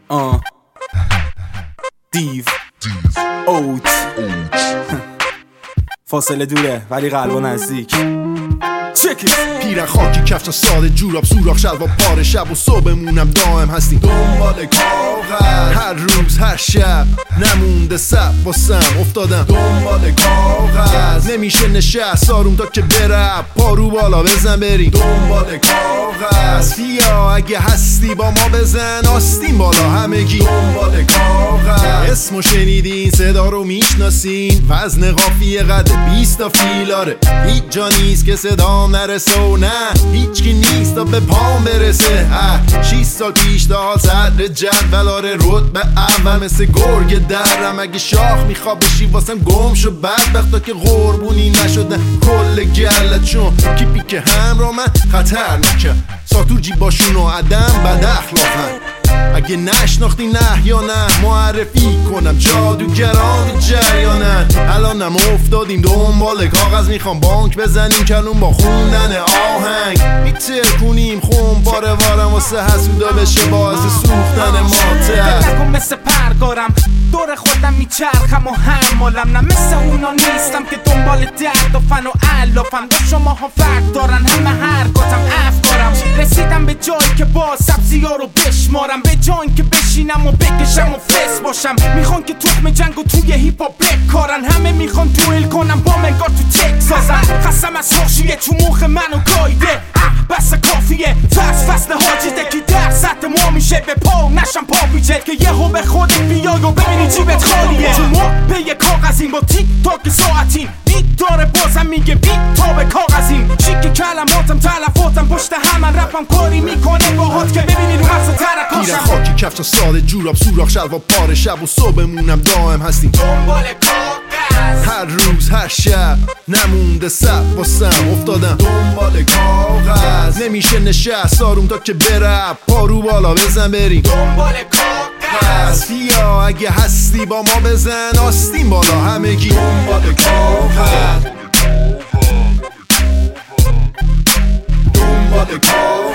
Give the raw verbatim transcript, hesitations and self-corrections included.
آه دیو اوت فاصله دوره ولی قلبا نزدیک. پیرن خاکی کفشن ساده جوراب سوراخ شلوار پاره شب و صبحمونم دائم هستیم دنبال کاغذ هر روز هر شب نمونده سب واسم افتادم دنبال کاغذ نمیشه نشست آروم تا که برم پارو بالا بزن بریم دنبال کاغذ فیا اگه هستی با ما بزن آستین بالا همگی دنبال کاغذ اسمو شنیدین صدا رو میشناسین وزن قافیه قد بیست تا فیلاره هیچ جا نیست که صدا نرسه و نه هیچ کی نیست تا به پام برسه شیش سال پیش تا صدر جدول آره رتبه اول مثل گرگ درم اگه شاخ میخواد بشی واسم گم شو بدبختا که قربونی نشدن کل گلت چون کیپی که همراه من خطرناکه ساتور جیباشون و عدم بد اخلاقن اگه نشناختی نه یا نه معرفی کنم جادوگران جریانن الانم افتادیم دنبال کاغذ میخوام بانک بزنیم کلون با خوندن آهنگ میتر کنیم خون باره وارم واسه حسودا بشه باعث سوختن ماتر نکن مثل پرگارم دور خودم میچرخم و هم مالم نه مثل اونا نیستم که دنبال درد و فن و علافم با شما ها فرق دارن همه حرکاتم افکارم رسیدم به جایی که با سبزی ها رو بشمارم به جایی که بشینم و بکشم و فس باشم میخوان که تخم جنگ و توی هیپ هاپ بکارن همه میخوان دوئل کنم با منگار تو تک سازن خستم از خوشیه تو مخ منو گایده بس کافیه فرس فصل حاجیده که در سطح ما میشه به پا نشم پا بیجت که یهو به خودت بیای و ببینی جیبت خالیه تو ما به یه کاغذیم با تیک تاک ساعتیم بیت داره بازم میگه بیت تا به کاغذیم شیک کلماتم تلفاتم پشت همن رپم کاری میکنه باهات که ببینی رو مغز ترکاشم پیرن خاکی کفشن ساده جوراب سوراخ شلوار پاره شب و صبحمونم دائم هستیم دنبال کاغذ هر روز هر شب نمونده سب واسم افتادم دنبال کاغذ نمیشه نشست آروم تا که برم پارو بالا بزن بریم دنبال کاغذ فیا اگه هستی با ما بزن آستین بالا همگی دنبال کاغذ دنبال کاغذ